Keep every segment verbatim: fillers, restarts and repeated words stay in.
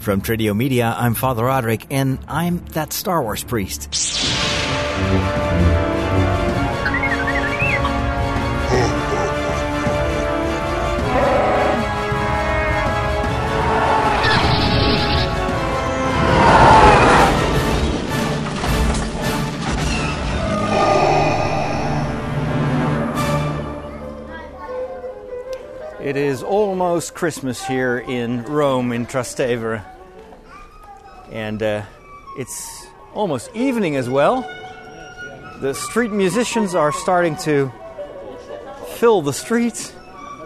From Tridio Media, I'm Father Roderick, and I'm that Star Wars priest. It is almost Christmas here in Rome, in Trastevere. And uh, it's almost evening as well. The street musicians are starting to fill the streets.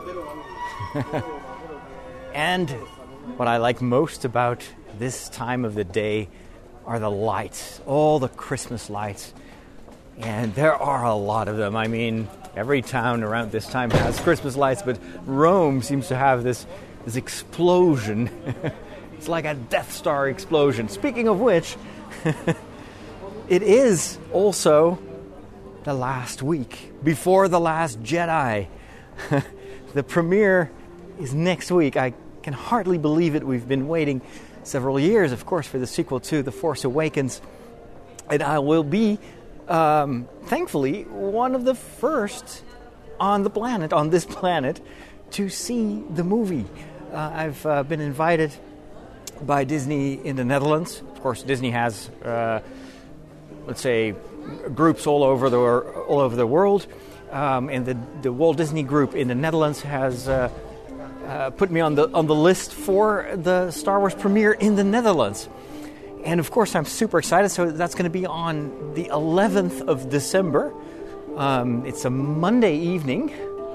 And what I like most about this time of the day are the lights, all the Christmas lights. And there are a lot of them. I mean, every town around this time has Christmas lights, but Rome seems to have this, this explosion. It's like a Death Star explosion. Speaking of which, it is also the last week before The Last Jedi. The premiere is next week. I can hardly believe it. We've been waiting several years, of course, for the sequel to The Force Awakens. And I will be, um, thankfully, one of the first on the planet, on this planet, to see the movie. Uh, I've uh, been invited by Disney in the Netherlands. Of course, Disney has, uh, let's say, groups all over the all over the world, um, and the the Walt Disney Group in the Netherlands has uh, uh, put me on the on the list for the Star Wars premiere in the Netherlands. And of course, I'm super excited. So that's going to be on the eleventh of December. Um, it's a Monday evening.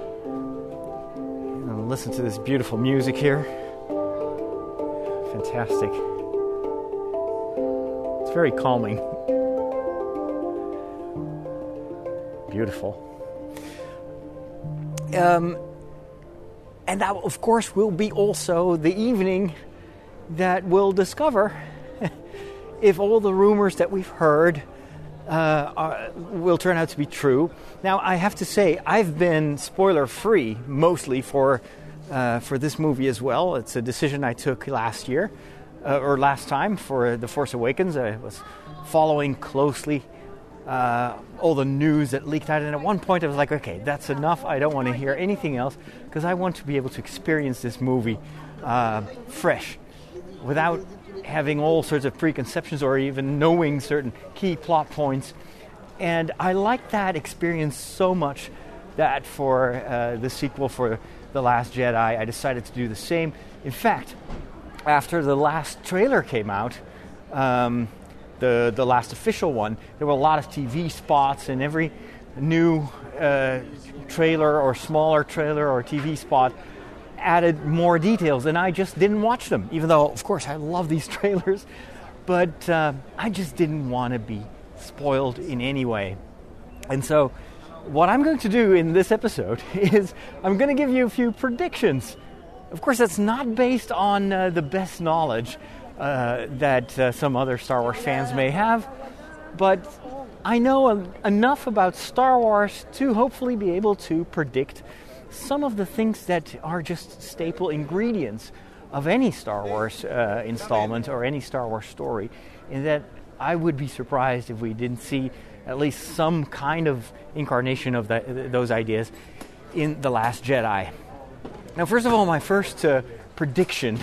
And listen to this beautiful music here. Fantastic. It's very calming. Beautiful. Um, and that, of course, will be also the evening that we'll discover if all the rumors that we've heard uh, are, will turn out to be true. Now, I have to say, I've been spoiler-free mostly for uh, for this movie as well. It's a decision I took last year, uh, or last time for The Force Awakens. I was following closely uh, all the news that leaked out, and at one point I was like, okay, that's enough. I don't want to hear anything else, because I want to be able to experience this movie uh, fresh, without having all sorts of preconceptions or even knowing certain key plot points. And I like that experience so much that for uh, the sequel for The Last Jedi, I decided to do the same. In fact, after the last trailer came out, um, the, the last official one, there were a lot of T V spots, and every new uh, trailer or smaller trailer or T V spot added more details, and I just didn't watch them, even though, of course, I love these trailers, but uh, I just didn't want to be spoiled in any way. And so what I'm going to do in this episode is I'm going to give you a few predictions. Of course, that's not based on uh, the best knowledge uh, that uh, some other Star Wars fans may have, but I know um, enough about Star Wars to hopefully be able to predict some of the things that are just staple ingredients of any Star Wars uh, installment or any Star Wars story, in that I would be surprised if we didn't see at least some kind of incarnation of the, those ideas in The Last Jedi. Now, first of all, my first uh, prediction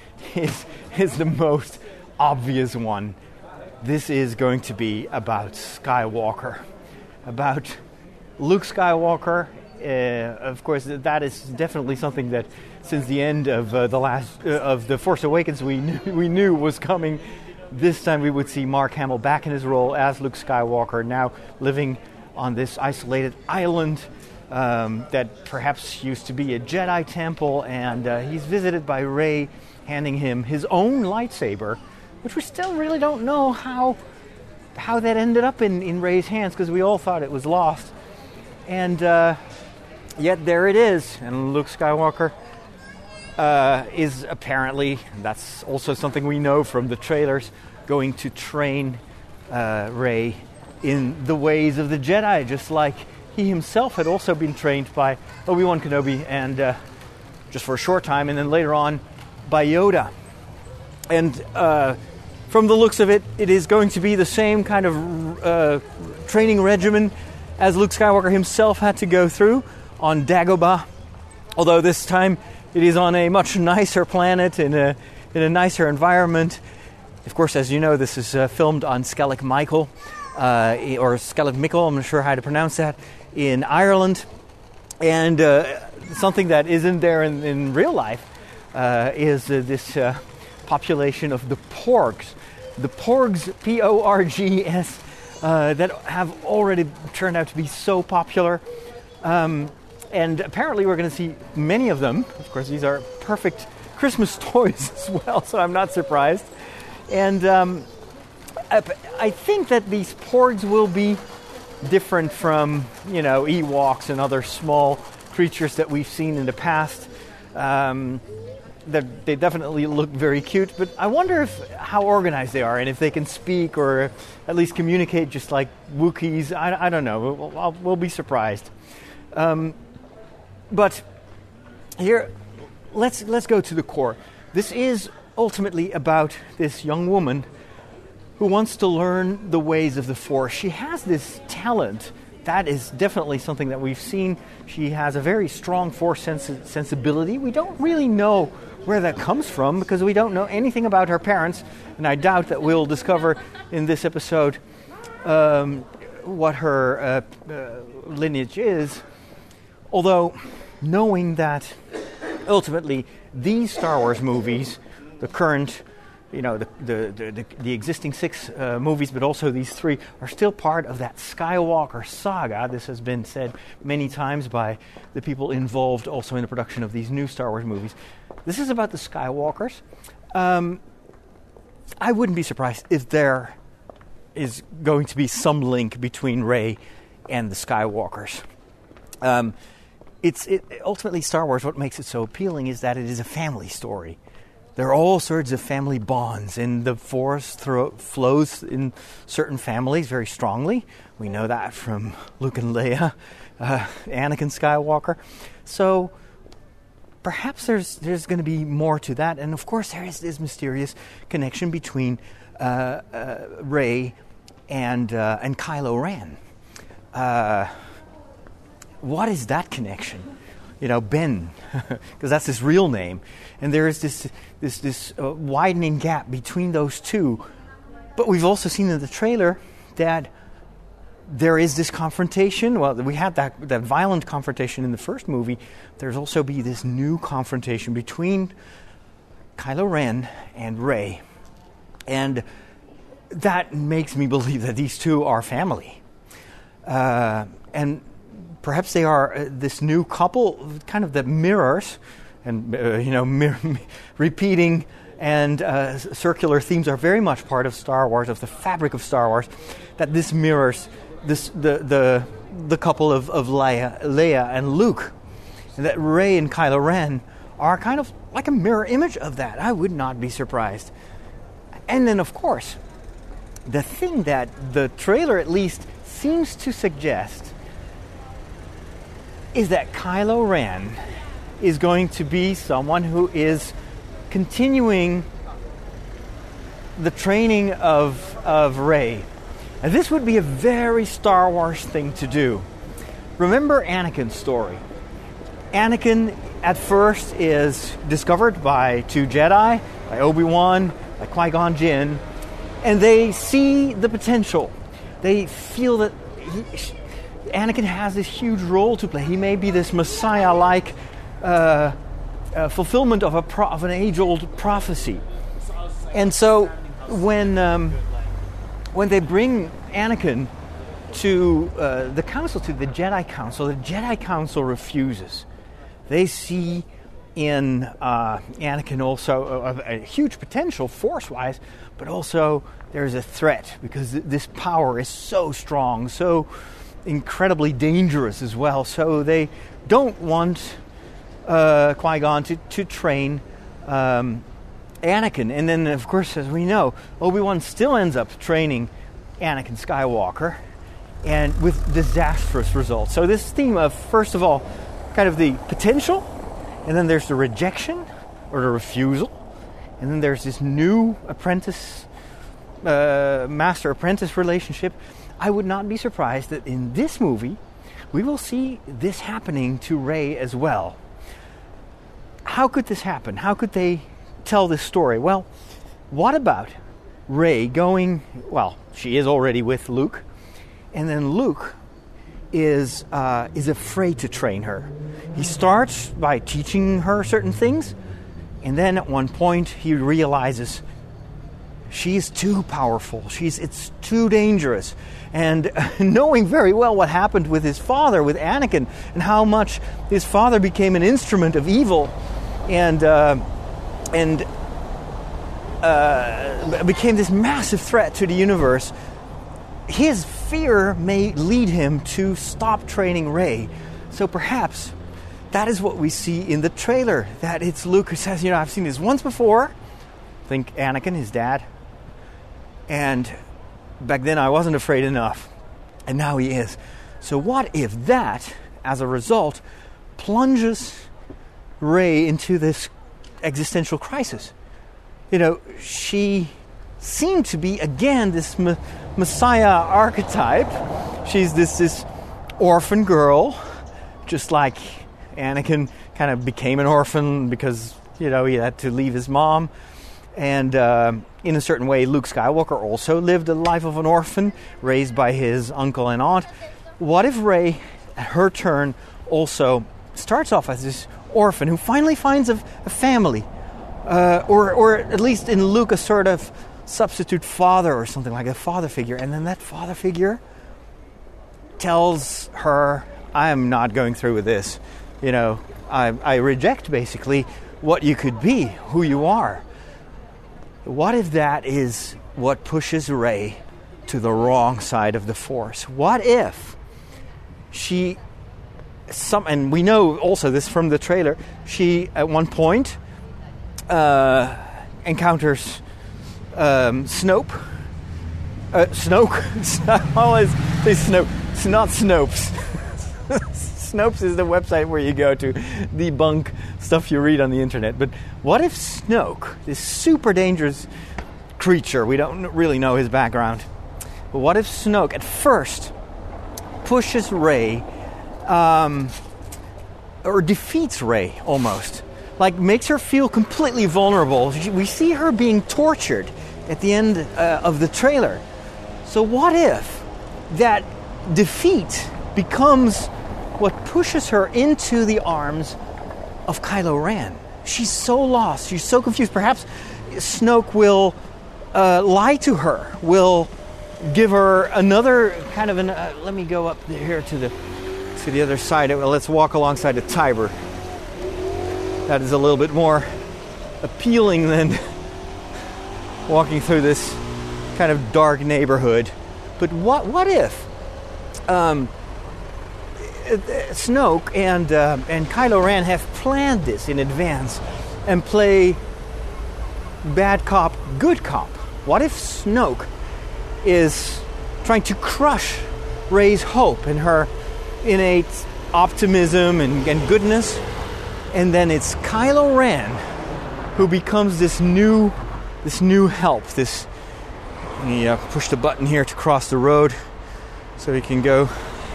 is, is the most obvious one. This is going to be about Skywalker, about Luke Skywalker. Uh, of course, that is definitely something that, since the end of uh, the last uh, of the Force Awakens, we knew, we knew was coming. This time, we would see Mark Hamill back in his role as Luke Skywalker, now living on this isolated island um, that perhaps used to be a Jedi temple, and uh, he's visited by Rey, handing him his own lightsaber, which we still really don't know how how that ended up in in Rey's hands, because we all thought it was lost, and. Uh, Yet there it is, and Luke Skywalker uh, is apparently, that's also something we know from the trailers, going to train uh, Rey in the ways of the Jedi, just like he himself had also been trained by Obi-Wan Kenobi, and uh, just for a short time, and then later on by Yoda. And uh, from the looks of it, it is going to be the same kind of uh, training regimen as Luke Skywalker himself had to go through on Dagobah. Although this time it is on a much nicer planet, in a, in a nicer environment. Of course, as you know, this is uh, filmed on Skellig Michael, uh, or Skellig Michael, I'm not sure how to pronounce that, in Ireland. And uh, something that isn't there in, in real life uh, is uh, this uh, population of the Porgs. The Porgs, P O R G S, uh, that have already turned out to be so popular. Um, and apparently we're going to see many of them. Of course, these are perfect Christmas toys as well, so I'm not surprised. And um, I, I think that these Porgs will be different from, you know, Ewoks and other small creatures that we've seen in the past. Um, they definitely look very cute, but I wonder if how organized they are and if they can speak or at least communicate just like Wookiees. I, I don't know. We'll, we'll be surprised. Um, but here, let's let's go to the core. This is ultimately about this young woman who wants to learn the ways of the Force. She has this talent. That is definitely something that we've seen. She has a very strong Force sens- sensibility. We don't really know where that comes from because we don't know anything about her parents, and I doubt that we'll discover in this episode um, what her uh, uh, lineage is. Although, knowing that ultimately these Star Wars movies, the current, you know, the the the, the, the existing six uh, movies, but also these three, are still part of that Skywalker saga. This has been said many times by the people involved also in the production of these new Star Wars movies. This is about the Skywalkers. Um, I wouldn't be surprised if there is going to be some link between Rey and the Skywalkers. Um, it's it, ultimately Star Wars. What makes it so appealing is that it is a family story. There are all sorts of family bonds, and the Force thro- flows in certain families very strongly. We know that from Luke and Leia, uh, Anakin Skywalker. So perhaps there's there's going to be more to that, and of course there is this mysterious connection between uh, uh, Rey and uh, and Kylo Ren. Uh, what is that connection? You know, Ben, because that's his real name, and there is this this this uh, widening gap between those two. But we've also seen in the trailer that there is this confrontation. Well, we had that that violent confrontation in the first movie. There's also be this new confrontation between Kylo Ren and Rey, and that makes me believe that these two are family, uh, and perhaps they are uh, this new couple, kind of that mirrors, and uh, you know, mir- repeating and uh, circular themes are very much part of Star Wars, of the fabric of Star Wars. That this mirrors this the the the couple of of Leia, Leia and Luke, and that Rey and Kylo Ren are kind of like a mirror image of that. I would not be surprised. And then, of course, the thing that the trailer at least seems to suggest is that Kylo Ren is going to be someone who is continuing the training of of Rey. And this would be a very Star Wars thing to do. Remember Anakin's story. Anakin at first is discovered by two Jedi, by Obi-Wan, by Qui-Gon Jinn, and they see the potential. They feel that he, Anakin has this huge role to play. He may be this Messiah-like uh, uh, fulfillment of a pro- of an age-old prophecy. And so when um, when they bring Anakin to uh, the council, to the Jedi Council, the Jedi Council refuses. They see in uh, Anakin also a, a huge potential Force-wise, but also there's a threat because th- this power is so strong, so incredibly dangerous as well. So they don't want uh, Qui-Gon to, to train um, Anakin. And then, of course, as we know, Obi-Wan still ends up training Anakin Skywalker, and with disastrous results. So this theme of, first of all, kind of the potential, and then there's the rejection or the refusal, and then there's this new apprentice, uh, master-apprentice relationship. I would not be surprised that in this movie we will see this happening to Rey as well. How could this happen? How could they tell this story? Well, what about Rey going, well, she is already with Luke, and then Luke is uh, is afraid to train her. He starts by teaching her certain things, and then at one point he realizes she is too powerful. She's it's too dangerous. And uh, knowing very well what happened with his father, with Anakin, and how much his father became an instrument of evil, and uh, and uh, became this massive threat to the universe, his fear may lead him to stop training Rey. So perhaps that is what we see in the trailer, that it's Luke who says, you know, I've seen this once before. Think Anakin, his dad. And back then I wasn't afraid enough. And now he is. So what if that, as a result, plunges Rey into this existential crisis? You know, she seemed to be, again, this me- Messiah archetype. She's this, this orphan girl, just like Anakin kind of became an orphan because, you know, he had to leave his mom. And uh, in a certain way, Luke Skywalker also lived a life of an orphan, raised by his uncle and aunt. What if Rey, at her turn, also starts off as this orphan who finally finds a, a family, uh, or, or at least in Luke, a sort of substitute father or something, like a father figure, and then that father figure tells her, I am not going through with this. You know, I, I reject basically what you could be, who you are. What if that is what pushes Rey to the wrong side of the Force? What if she, some, and we know also this from the trailer, she at one point uh, encounters um, Snope, uh, Snoke. I always say Snope. It's not Snopes. Snopes is the website where you go to debunk stuff you read on the internet. But what if Snoke, this super dangerous creature, we don't really know his background, but what if Snoke at first pushes Rey, um, or defeats Rey almost, like makes her feel completely vulnerable? We see her being tortured at the end uh, of the trailer. So what if that defeat becomes what pushes her into the arms of Kylo Ren? She's so lost. She's so confused. Perhaps Snoke will uh, lie to her, will give her another kind of an... Uh, let me go up here to the to the other side. Well, let's walk alongside the Tiber. That is a little bit more appealing than walking through this kind of dark neighborhood. But what what if um, Snoke and uh, and Kylo Ren have planned this in advance and play bad cop, good cop? What if Snoke is trying to crush Rey's hope and her innate optimism and, and goodness, and then it's Kylo Ren who becomes this new this new help? This, you know, push the button here to cross the road so he can go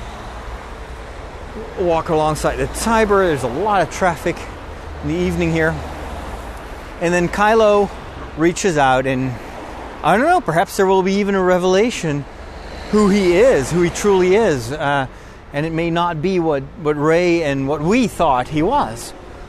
walk alongside the Tiber. There's a lot of traffic in the evening here. And then Kylo reaches out, and I don't know, perhaps there will be even a revelation who he is, who he truly is. Uh, and it may not be what, what Rey and what we thought he was.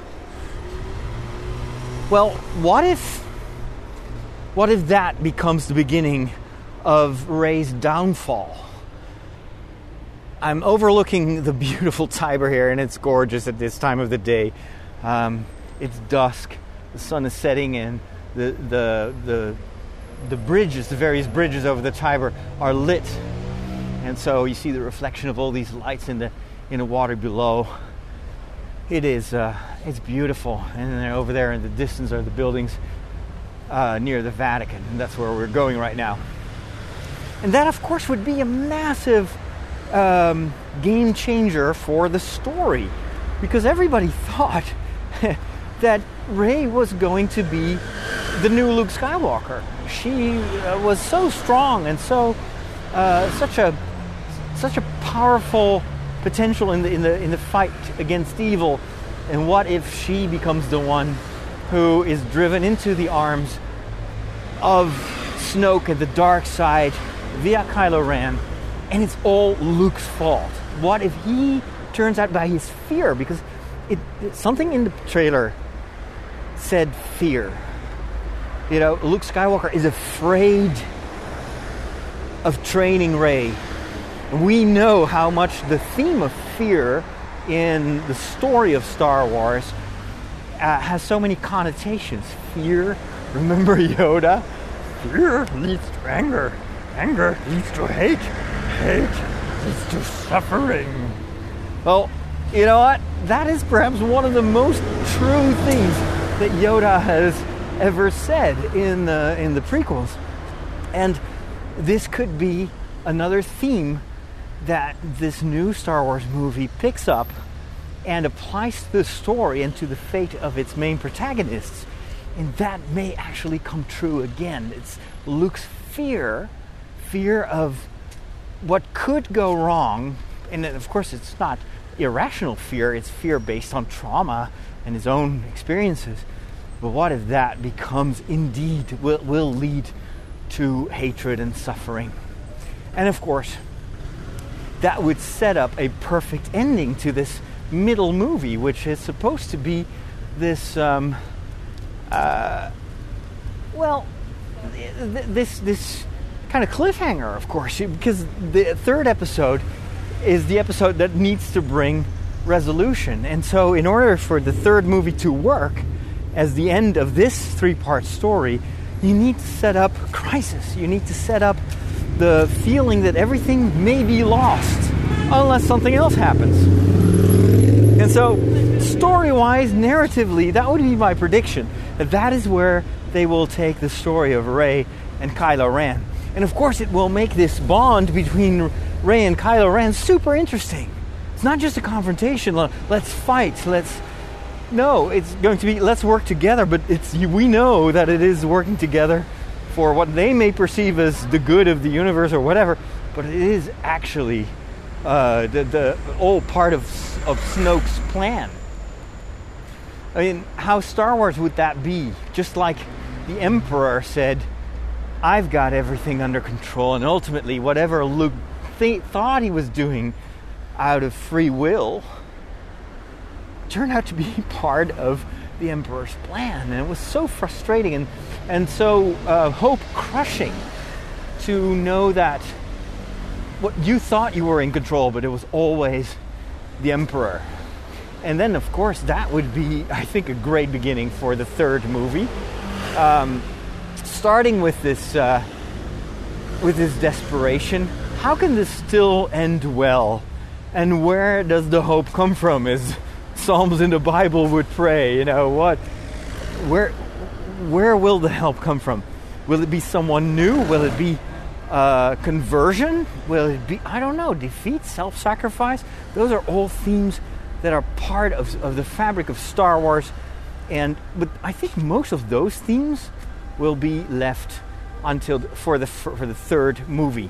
Well, what if what if that becomes the beginning of Rey's downfall? I'm overlooking the beautiful Tiber here, and it's gorgeous at this time of the day. Um, it's dusk, the sun is setting, and the the the the bridges, the various bridges over the Tiber, are lit, and so you see the reflection of all these lights in the in the water below. It is uh, it's beautiful, and then over there in the distance are the buildings uh, near the Vatican, and that's where we're going right now. And that, of course, would be a massive Um, game changer for the story, because everybody thought that Rey was going to be the new Luke Skywalker. She uh, was so strong and so uh, such a such a powerful potential in the in the in the fight against evil. And what if she becomes the one who is driven into the arms of Snoke and the dark side via Kylo Ren, and it's all Luke's fault? What if he turns out by his fear? Because it, it something in the trailer said fear. You know, Luke Skywalker is afraid of training Rey. We know how much the theme of fear in the story of Star Wars uh, has so many connotations. Fear, remember Yoda? Fear leads to anger. Anger leads to hate. Hate leads to suffering. Well, you know what? That is perhaps one of the most true things that Yoda has ever said in the, in the prequels. And this could be another theme that this new Star Wars movie picks up and applies to the story and to the fate of its main protagonists. And that may actually come true again. It's Luke's fear, fear of what could go wrong. And of course, it's not irrational fear. It's fear based on trauma and his own experiences. But what if that becomes indeed, will, will lead to hatred and suffering? And of course, that would set up a perfect ending to this middle movie, which is supposed to be this, um, uh, well, th- this this kind of cliffhanger, of course, because the third episode is the episode that needs to bring resolution. And so in order for the third movie to work as the end of this three-part story, you need to set up crisis. You need to set up the feeling that everything may be lost unless something else happens. And so, story-wise, narratively, that would be my prediction, that that is where they will take the story of Rey and Kylo Ren. And of course, it will make this bond between Rey and Kylo Ren super interesting. It's not just a confrontation, let's fight, let's... No, it's going to be, let's work together, but it's we know that it is working together for what they may perceive as the good of the universe or whatever, but it is actually uh, the, the all part of, of Snoke's plan. I mean, how Star Wars would that be? Just like the Emperor said, I've got everything under control, and ultimately whatever Luke th- thought he was doing out of free will turned out to be part of the Emperor's plan. And it was so frustrating and, and so uh, hope-crushing to know that what you thought you were in control, but it was always the Emperor. And then, of course, that would be, I think, a great beginning for the third movie. Um, starting with this, uh, with this desperation, how can this still end well? And where does the hope come from? Is Psalms in the Bible would pray, you know, what, where, where will the help come from? Will it be someone new? Will it be uh, conversion? Will it be, I don't know, defeat, self-sacrifice? Those are all themes that are part of, of the fabric of Star Wars. And, but I think most of those themes will be left until, for the, for, for the third movie.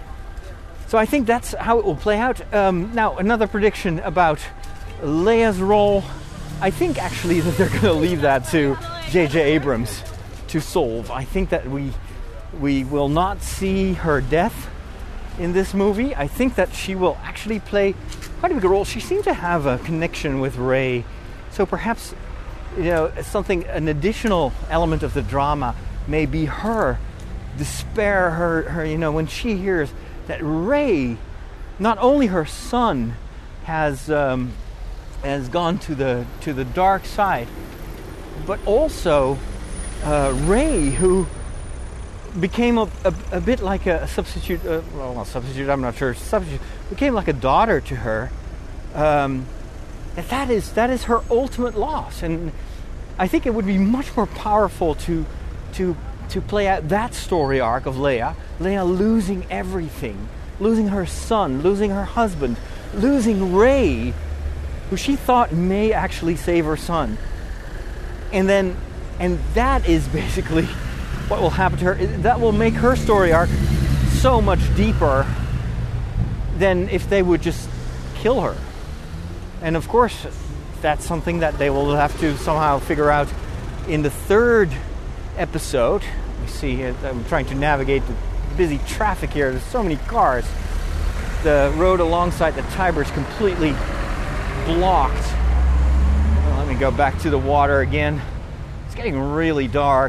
So I think that's how it will play out. Um, now, another prediction about Leia's role, I think actually that they're going to leave that to J J Abrams to solve. I think that we we will not see her death in this movie. I think that she will actually play quite a big role. She seemed to have a connection with Rey, so perhaps, you know, something, an additional element of the drama may be her despair, her, her you know, when she hears that Rey, not only her son, has um, has gone to the to the dark side, but also uh, Rey, who became a, a, a bit like a substitute. Uh, well, not substitute. I'm not sure. Substitute became like a daughter to her. Um, and that is that is her ultimate loss, and I think it would be much more powerful to to to play out that story arc of Leia. Leia losing everything, losing her son, losing her husband, losing Rey, who she thought may actually save her son. And then And that is basically what will happen to her. That will make her story arc so much deeper than if they would just kill her. And of course, that's something that they will have to somehow figure out in the third episode. We see, I'm trying to navigate the busy traffic here. There's so many cars. The road alongside the Tiber is completely blocked. Well, let me go back to the water again. It's getting really dark.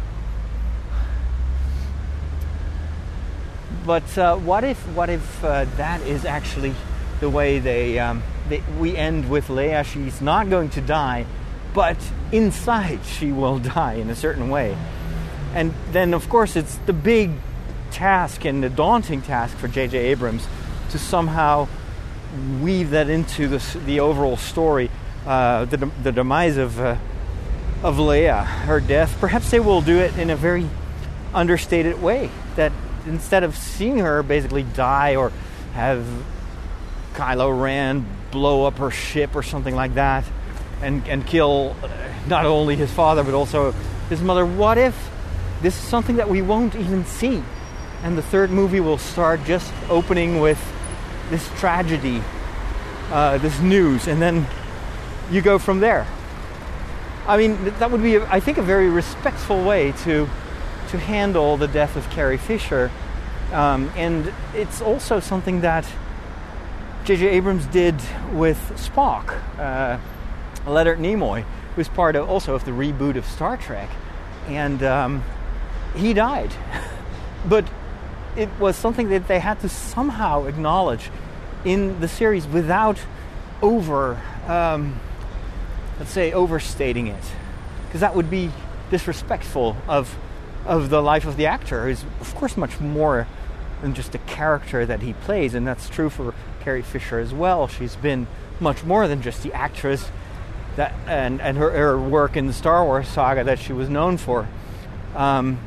But uh, what if what if uh, that is actually the way they, um, they we end with Leia? She's not going to die, but inside she will die in a certain way. And then, of course, it's the big task and the daunting task for J J Abrams to somehow weave that into the, the overall story, uh, the, the demise of uh, of Leia, her death. Perhaps they will do it in a very understated way, that instead of seeing her basically die or have Kylo Ren blow up her ship or something like that and, and kill not only his father but also his mother, what if this is something that we won't even see? And the third movie will start just opening with this tragedy, uh, this news, and then you go from there. I mean, that would be, I think, a very respectful way to to handle the death of Carrie Fisher. Um, and it's also something that J J Abrams did with Spock. Uh, Leonard Nimoy was part of also of the reboot of Star Trek, and um, he died. But it was something that they had to somehow acknowledge in the series without over, um, let's say, overstating it, because that would be disrespectful of of the life of the actor, who's of course much more than just a character that he plays, and that's true for Carrie Fisher as well. She's been much more than just the actress that and and her, her work in the Star Wars saga that she was known for. Um,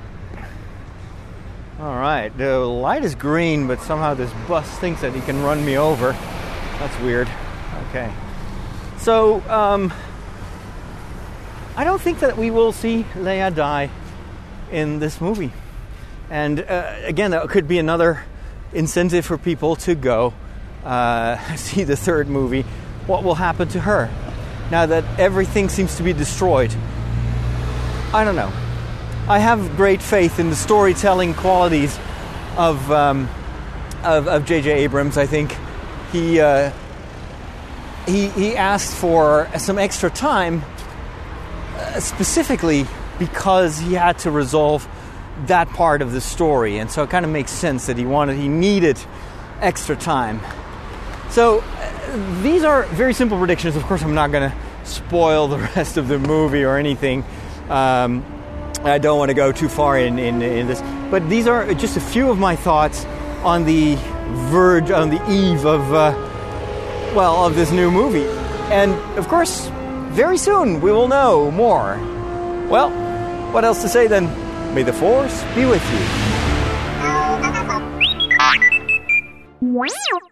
all right, the light is green, but somehow this bus thinks that he can run me over. That's weird. Okay, so um, I don't think that we will see Leia die in this movie. And uh, again, that could be another incentive for people to go uh, see the third movie. What will happen to her now that everything seems to be destroyed? I don't know. I have great faith in the storytelling qualities of um, of, of J J Abrams. I think he uh, he he asked for some extra time, uh, specifically because he had to resolve that part of the story, and so it kind of makes sense that he wanted, he needed extra time. So uh, these are very simple predictions. Of course, I'm not going to spoil the rest of the movie or anything. Um, I don't want to go too far in, in, in this, but these are just a few of my thoughts on the verge, on the eve of, uh, well, of this new movie. And of course, very soon we will know more. Well, what else to say then? May the Force be with you.